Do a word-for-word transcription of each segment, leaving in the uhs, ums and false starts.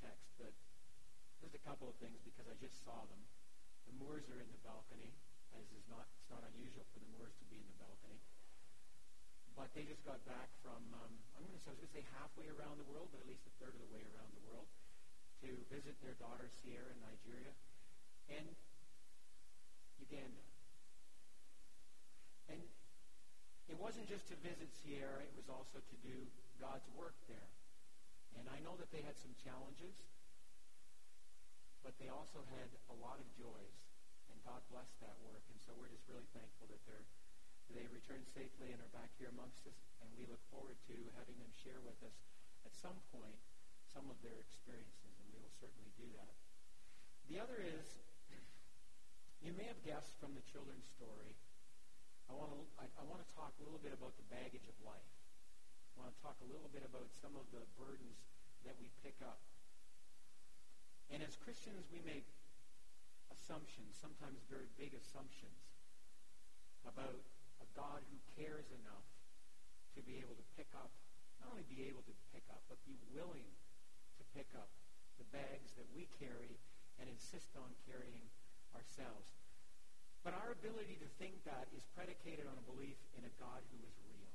text, but there's a couple of things because I just saw them. The Moores are in the balcony, as is not, it's not unusual for the Moores to be in the balcony. But they just got back from, um, I'm going to, I was going to say halfway around the world, but at least a third of the way around the world, to visit their daughter Sierra in Nigeria and Uganda. And it wasn't just to visit Sierra, it was also to do God's work there. And I know that they had some challenges, but they also had a lot of joys, and God blessed that work. And so we're just really thankful that they're, they returned safely and are back here amongst us, and we look forward to having them share with us at some point some of their experiences, and we will certainly do that. The other is, you may have guessed from the children's story, I want to I, I want to talk a little bit about the baggage of life. I want to talk a little bit about some of the burdens that we pick up. And as Christians, we make assumptions, sometimes very big assumptions, about a God who cares enough to be able to pick up, not only be able to pick up, but be willing to pick up the bags that we carry and insist on carrying ourselves. But our ability to think that is predicated on a belief in a God who is real.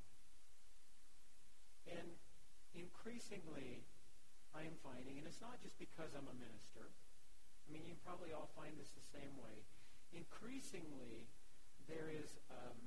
And increasingly, I am finding, and it's not just because I'm a minister, I mean, you probably all find this the same way, increasingly, there is um,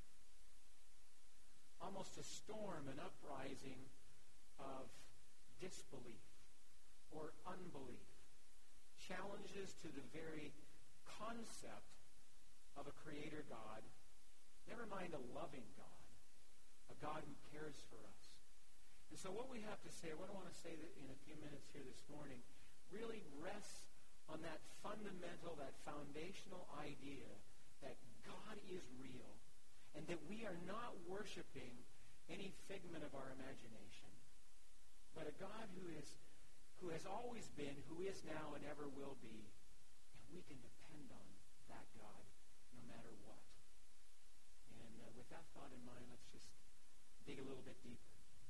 almost a storm, an uprising of disbelief or unbelief, challenges to the very concept of a creator God, never mind a loving God, a God who cares for us. And so what we have to say, what I want to say that in a few minutes here this morning, really rests on that fundamental, that foundational idea that God is real and that we are not worshiping any figment of our imagination, but a God who is who has always been, who is now, and ever will be, and we can depend on that God no matter what. And uh, with that thought in mind, let's just dig a little bit deeper.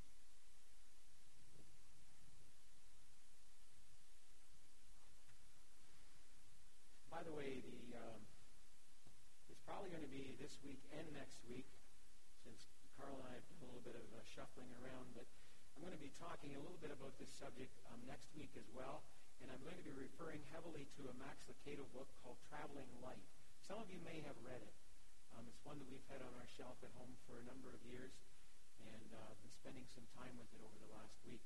By the way, the um, it's probably going to be this week and next week, since Carl and I have done a little bit of uh, shuffling around, but I'm going to be talking a little bit about this subject um, next week as well, and I'm going to be referring heavily to a Max Lucado book called Traveling Light. Some of you may have read it. Um, it's one that we've had on our shelf at home for a number of years, and uh, I've been spending some time with it over the last week.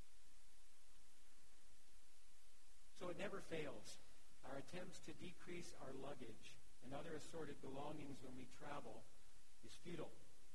So it never fails. Our attempts to decrease our luggage and other assorted belongings when we travel is futile.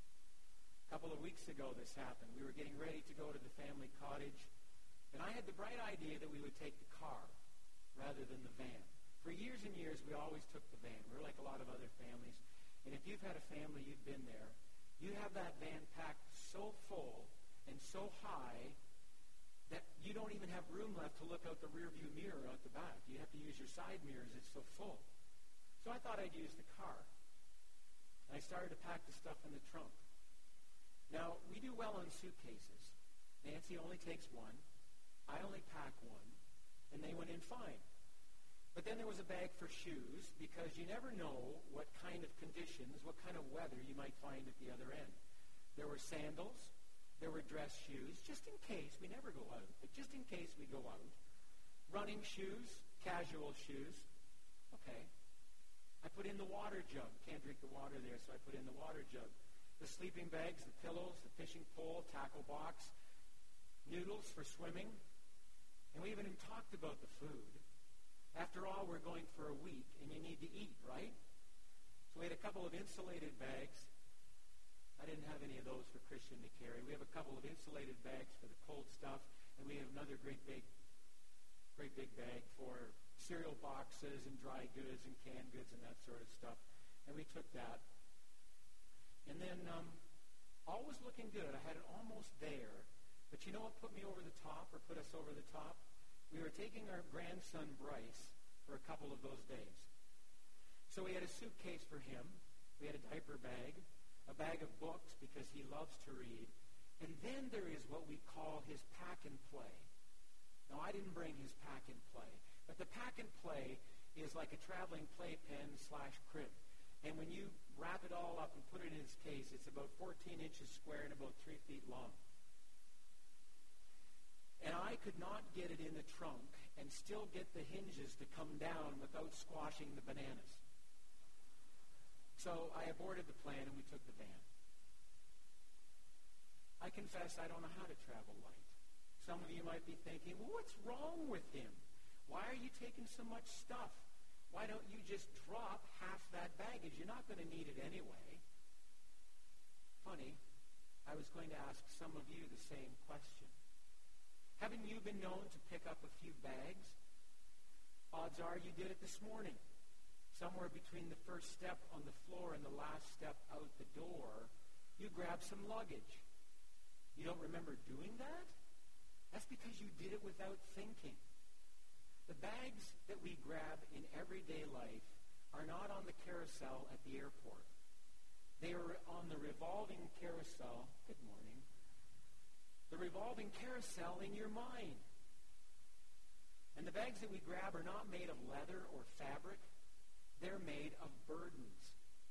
A couple of weeks ago this happened. We were getting ready to go to the family cottage, and I had the bright idea that we would take the car rather than the van. For years and years, we always took the van. We're like a lot of other families. And if you've had a family, you've been there. You have that van packed so full and so high that you don't even have room left to look out the rearview mirror out the back. You have to use your side mirrors. It's so full. So I thought I'd use the car. And I started to pack the stuff in the trunk. Now, we do well on suitcases. Nancy only takes one. I only pack one. And they went in fine. But then there was a bag for shoes, because you never know what kind of conditions, what kind of weather you might find at the other end. There were sandals. There were dress shoes, just in case. We never go out, but just in case we go out. Running shoes, casual shoes. Okay. I put in the water jug. Can't drink the water there, so I put in the water jug. The sleeping bags, the pillows, the fishing pole, tackle box, noodles for swimming. And we even talked about the food. After all, we're going for a week, and you need to eat, right? So we had a couple of insulated bags. I didn't have any of those for Christian to carry. We have a couple of insulated bags for the cold stuff, and we have another great big, great big bag for cereal boxes and dry goods and canned goods and that sort of stuff. And we took that. And then um, all was looking good. I had it almost there. But you know what put me over the top, or put us over the top? We were taking our grandson, Bryce, for a couple of those days. So we had a suitcase for him. We had a diaper bag, a bag of books because he loves to read. And then there is what we call his pack and play. Now, I didn't bring his pack and play, but the pack and play is like a traveling playpen slash crib. And when you wrap it all up and put it in its case, it's about fourteen inches square and about three feet long. And I could not get it in the trunk and still get the hinges to come down without squashing the bananas. So I aborted the plan and we took the van. I confess I don't know how to travel light. Some of you might be thinking, well, what's wrong with him? Why are you taking so much stuff? Why don't you just drop half that baggage? You're not going to need it anyway. Funny, I was going to ask some of you the same question. Haven't you been known to pick up a few bags? Odds are you did it this morning. Somewhere between the first step on the floor and the last step out the door, you grabbed some luggage. You don't remember doing that? That's because you did it without thinking. The bags that we grab in everyday life are not on the carousel at the airport. They are on the revolving carousel. Good morning. The revolving carousel in your mind. And the bags that we grab are not made of leather or fabric. They're made of burdens.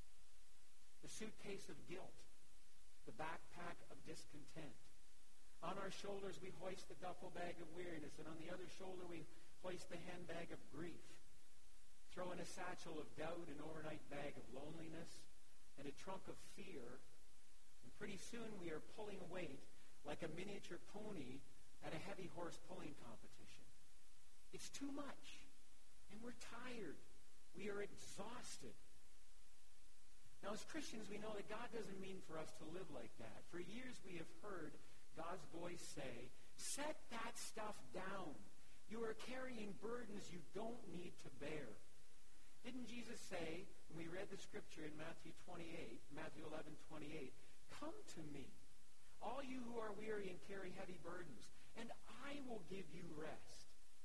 The suitcase of guilt. The backpack of discontent. On our shoulders we hoist the duffel bag of weariness, and on the other shoulder we hoist the handbag of grief. Throw in a satchel of doubt, an overnight bag of loneliness, and a trunk of fear. And pretty soon we are pulling weight like a miniature pony at a heavy horse pulling competition. It's too much, and we're tired. We are exhausted. Now, as Christians, we know that God doesn't mean for us to live like that. For years we have heard God's voice say, set that stuff down. You are carrying burdens you don't need to bear. Didn't Jesus say, when we read the scripture in Matthew twenty-eight, Matthew eleven twenty-eight, come to me, all you who are weary and carry heavy burdens, and I will give you rest.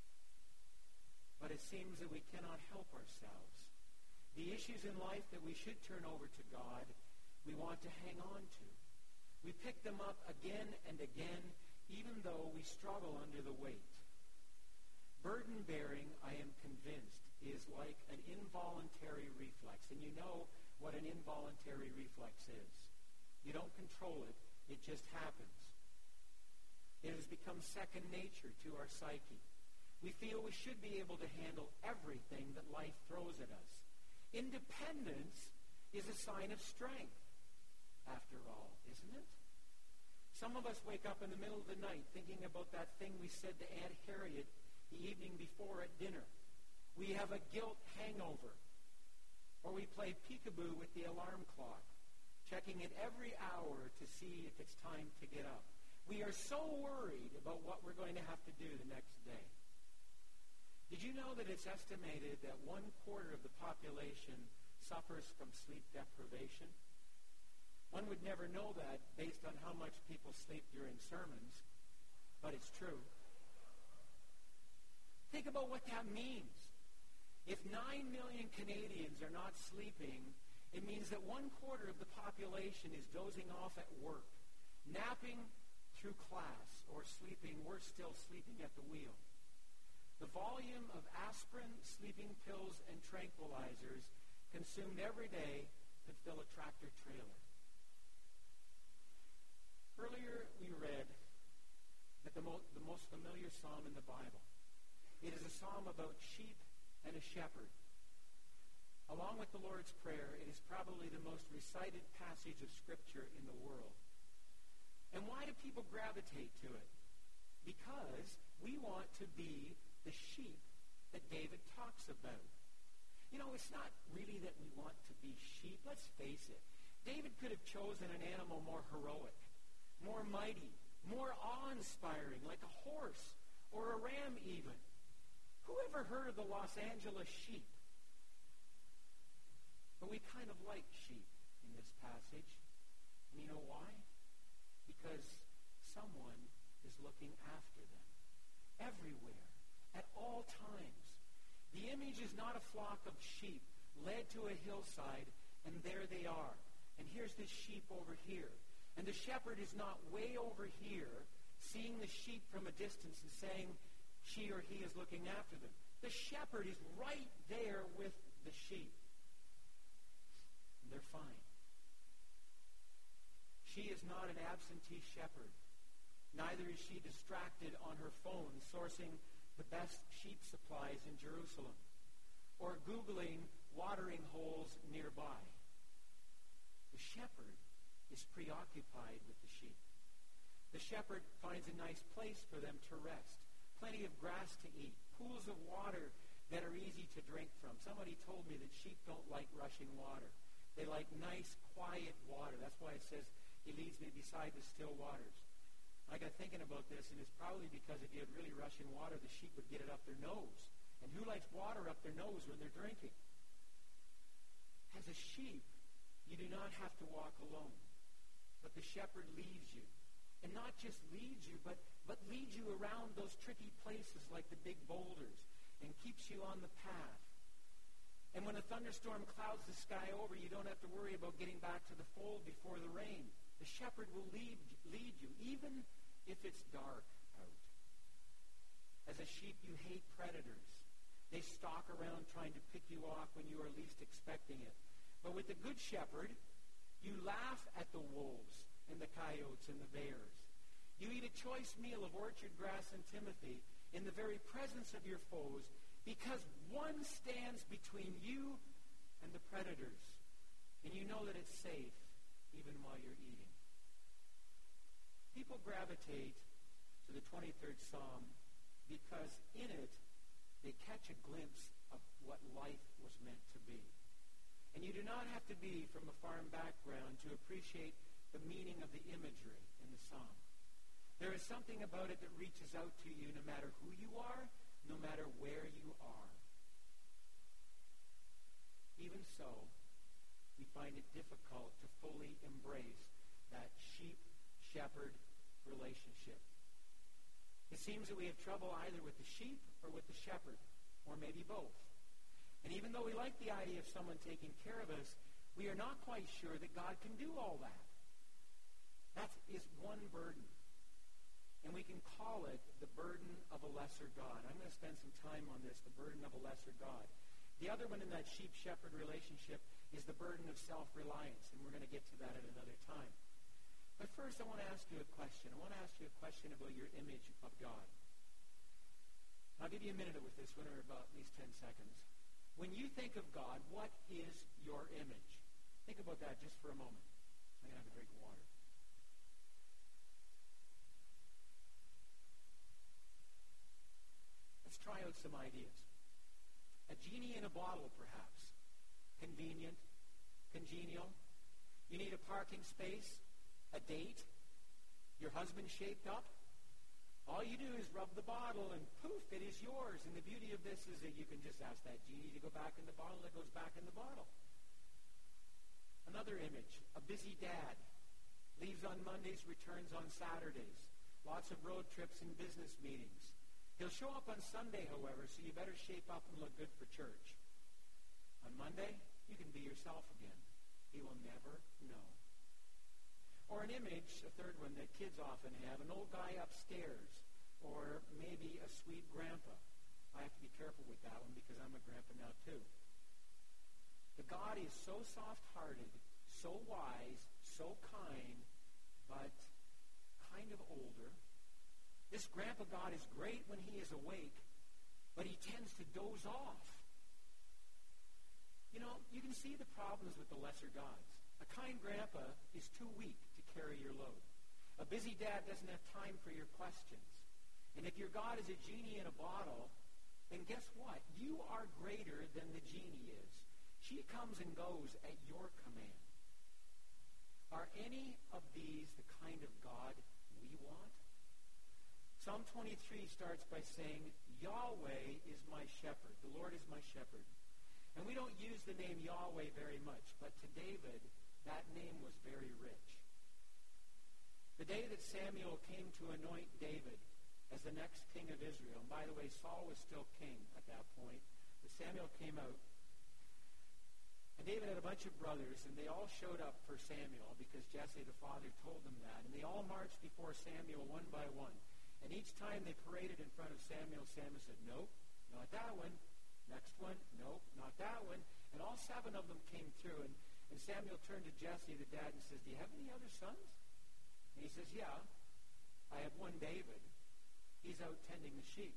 But it seems that we cannot help ourselves. The issues in life that we should turn over to God, we want to hang on to. We pick them up again and again, even though we struggle under the weight. Burden bearing, I am convinced, is like an involuntary reflex. And you know what an involuntary reflex is. You don't control it. It just happens. It has become second nature to our psyche. We feel we should be able to handle everything that life throws at us. Independence is a sign of strength, after all, isn't it? Some of us wake up in the middle of the night thinking about that thing we said to Aunt Harriet the evening before at dinner. We have a guilt hangover. Or we play peekaboo with the alarm clock, checking it every hour to see if it's time to get up. We are so worried about what we're going to have to do the next day. Did you know that it's estimated that one quarter of the population suffers from sleep deprivation? One would never know that based on how much people sleep during sermons, but it's true. Think about what that means. If nine million Canadians are not sleeping, it means that one quarter of the population is dozing off at work, napping through class, or sleeping, worse still, sleeping at the wheel. The volume of aspirin, sleeping pills, and tranquilizers consumed every day could fill a tractor trailer. Earlier we read that the, mo- the most familiar psalm in the Bible. It is a psalm about sheep and a shepherd. Along with the Lord's Prayer, it is probably the most recited passage of Scripture in the world. And why do people gravitate to it? Because we want to be the sheep that David talks about. You know, it's not really that we want to be sheep. Let's face it. David could have chosen an animal more heroic, more mighty, more awe-inspiring, like a horse or a ram even. Who ever heard of the Los Angeles sheep? But we kind of like sheep in this passage. And you know why? Because someone is looking after them everywhere, at all times. The image is not a flock of sheep led to a hillside, and there they are. And here's this sheep over here. And the shepherd is not way over here seeing the sheep from a distance and saying, she or he is looking after them. The shepherd is right there with the sheep. And they're fine. She is not an absentee shepherd. Neither is she distracted on her phone sourcing the best sheep supplies in Jerusalem or Googling watering holes nearby. The shepherd is preoccupied with the sheep. The shepherd finds a nice place for them to rest, plenty of grass to eat, pools of water that are easy to drink from. Somebody told me that sheep don't like rushing water. They like nice, quiet water. That's why it says, he leads me beside the still waters. I got thinking about this, and it's probably because if you had really rushing water, the sheep would get it up their nose. And who likes water up their nose when they're drinking? As a sheep, you do not have to walk alone. But the shepherd leads you. And not just leads you, but, but leads you around those tricky places like the big boulders and keeps you on the path. And when a thunderstorm clouds the sky over, you don't have to worry about getting back to the fold before the rain. The shepherd will lead, lead you, even if it's dark out. As a sheep, you hate predators. They stalk around trying to pick you off when you are least expecting it. But with the good shepherd, you laugh at the wolves and the coyotes and the bears. You eat a choice meal of orchard grass and timothy in the very presence of your foes, because one stands between you and the predators, and you know that it's safe even while you're eating. People gravitate to the twenty-third Psalm because in it they catch a glimpse of what life was meant to be. And you do not have to be from a farm background to appreciate the meaning of the imagery in the psalm. There is something about it that reaches out to you no matter who you are, no matter where you are. Even so, we find it difficult to fully embrace that sheep-shepherd relationship. It seems that we have trouble either with the sheep or with the shepherd, or maybe both. And even though we like the idea of someone taking care of us, we are not quite sure that God can do all that. That is one burden. And we can call it the burden of a lesser God. I'm going to spend some time on this, the burden of a lesser God. The other one in that sheep-shepherd relationship is the burden of self-reliance, and we're going to get to that at another time. But first, I want to ask you a question. I want to ask you a question about your image of God. I'll give you a minute with this one, or about at least ten seconds. When you think of God, what is your image? Think about that just for a moment. I'm going to have a drink of water. Let's try out some ideas. A genie in a bottle, perhaps. Convenient, congenial. You need a parking space, a date, your husband shaped up. All you do is rub the bottle and poof, it is yours. And the beauty of this is that you can just ask that genie to go back in the bottle, it goes back in the bottle. Another image, a busy dad. Leaves on Mondays, returns on Saturdays. Lots of road trips and business meetings. He'll show up on Sunday, however, so you better shape up and look good for church. On Monday, you can be yourself again. He will never know. Or an image, a third one that kids often have, an old guy upstairs, or maybe a sweet grandpa. I have to be careful with that one because I'm a grandpa now too. The God is so soft-hearted, so wise, so kind, but kind of older. This grandpa God is great when he is awake, but he tends to doze off. You know, you can see the problems with the lesser gods. A kind grandpa is too weak to carry your load. A busy dad doesn't have time for your questions. And if your God is a genie in a bottle, then guess what? You are greater than the genie is. She comes and goes at your command. Are any of these the kind of God we want? Psalm twenty-three starts by saying, Yahweh is my shepherd. The Lord is my shepherd. And we don't use the name Yahweh very much, but to David, that name was very rich. The day that Samuel came to anoint David as the next king of Israel, and by the way, Saul was still king at that point, but Samuel came out, and David had a bunch of brothers, and they all showed up for Samuel because Jesse, the father, told them that. And they all marched before Samuel one by one. And each time they paraded in front of Samuel, Samuel said, nope, not that one. Next one, nope, not that one. And all seven of them came through. And, and Samuel turned to Jesse, the dad, and says, do you have any other sons? And he says, yeah, I have one David. He's out tending the sheep.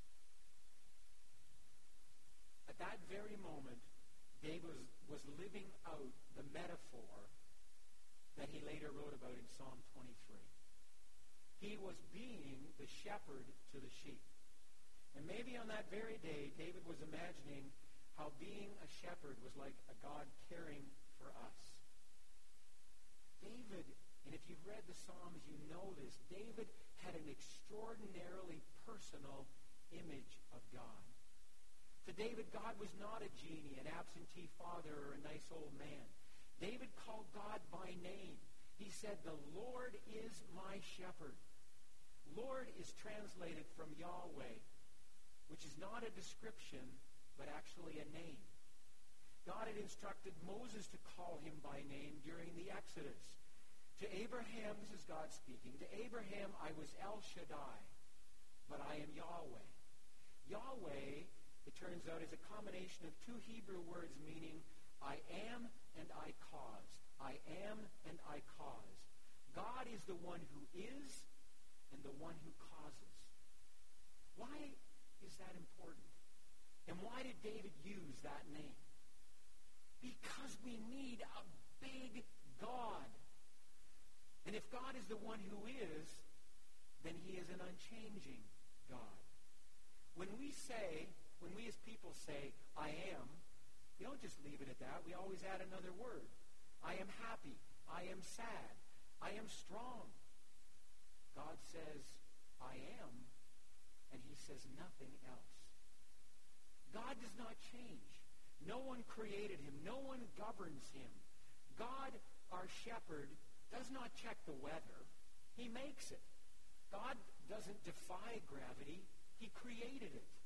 At that very moment, David was, was living out the metaphor that he later wrote about in Psalm twenty-three. He was being the shepherd to the sheep. And maybe on that very day, David was imagining how being a shepherd was like a God caring for us. David, and if you've read the Psalms, you know this, David had an extraordinarily personal image of God. To David, God was not a genie, an absentee father, or a nice old man. David called God by name. He said, the Lord is my shepherd. Lord is translated from Yahweh, which is not a description, but actually a name. God had instructed Moses to call him by name during the Exodus. To Abraham, this is God speaking, to Abraham I was El Shaddai, but I am Yahweh. Yahweh, it turns out, is a combination of two Hebrew words meaning I am and I caused. I am and I cause. God is the one who is and the one who causes. Why is that important? And why did David use that name? Because we need a big God. And if God is the one who is, then he is an unchanging God. When we say, when we as people say, I am, we don't just leave it at that. We always add another word. I am happy. I am sad. I am strong. God says, I am, and he says nothing else. God does not change. No one created him. No one governs him. God, our shepherd, does not check the weather. He makes it. God doesn't defy gravity. He created it.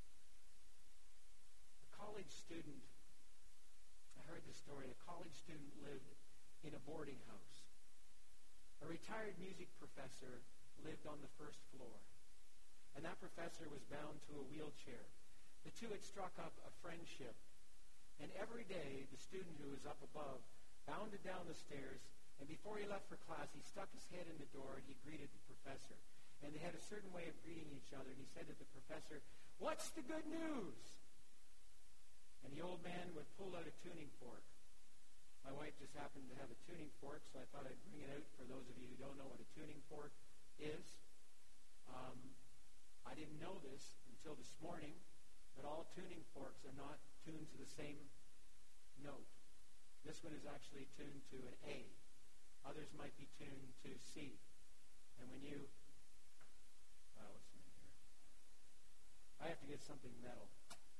A college student, I heard the story, a college student lived in a boarding house. A retired music professor lived on the first floor. And that professor was bound to a wheelchair. The two had struck up a friendship. And every day, the student who was up above bounded down the stairs, and before he left for class, he stuck his head in the door and he greeted the professor. And they had a certain way of greeting each other. And he said to the professor, "What's the good news?" And the old man would pull out a tuning fork. My wife just happened to have a tuning fork, so I thought I'd bring it out for those of you who don't know what a tuning fork is. Um, I didn't know this until this morning, but all tuning forks are not tuned to the same note. This one is actually tuned to an A. Others might be tuned to C. And when you... Uh, what's in here? I have to get something metal.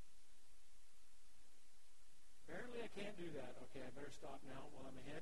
Apparently I can't do that. Okay, I better stop now while I'm ahead.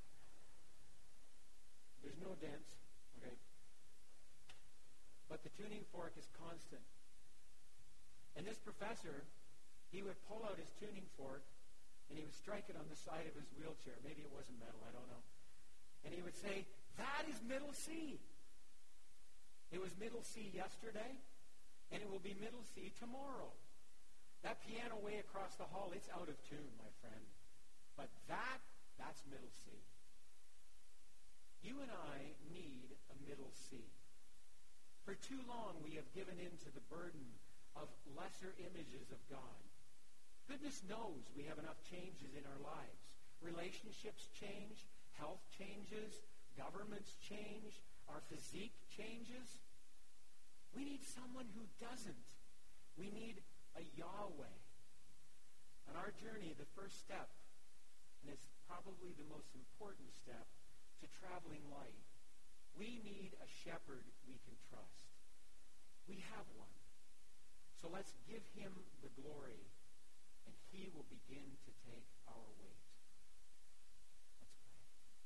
There's no dents. Okay. But the tuning fork is constant. And this professor, he would pull out his tuning fork and he would strike it on the side of his wheelchair. Maybe it wasn't metal, I don't know. And he would say, "That is middle C. It was middle C yesterday, and it will be middle C tomorrow. That piano way across the hall, it's out of tune, my friend. But that, that's middle C." You and I need a middle C. For too long, we have given in to the burden of lesser images of God. Goodness knows we have enough changes in our lives. Relationships change, health changes, governments change, our physique changes. We need someone who doesn't. We need a Yahweh. On our journey, the first step, and it's probably the most important step to traveling light, we need a shepherd we can trust. We have one. So let's give him the glory, and he will begin to take our weight. Let's pray.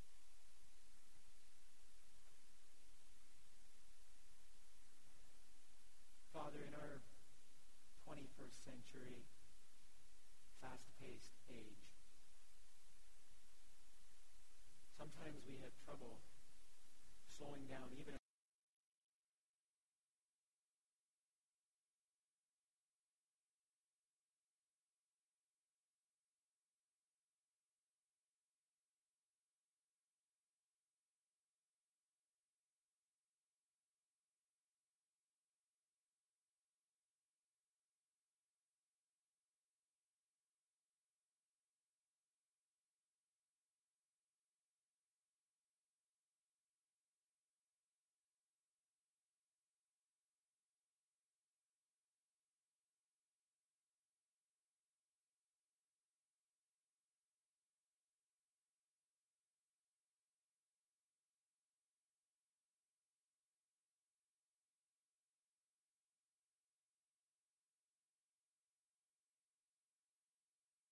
Father, in our twenty-first century, fast-paced age, sometimes we have trouble slowing down even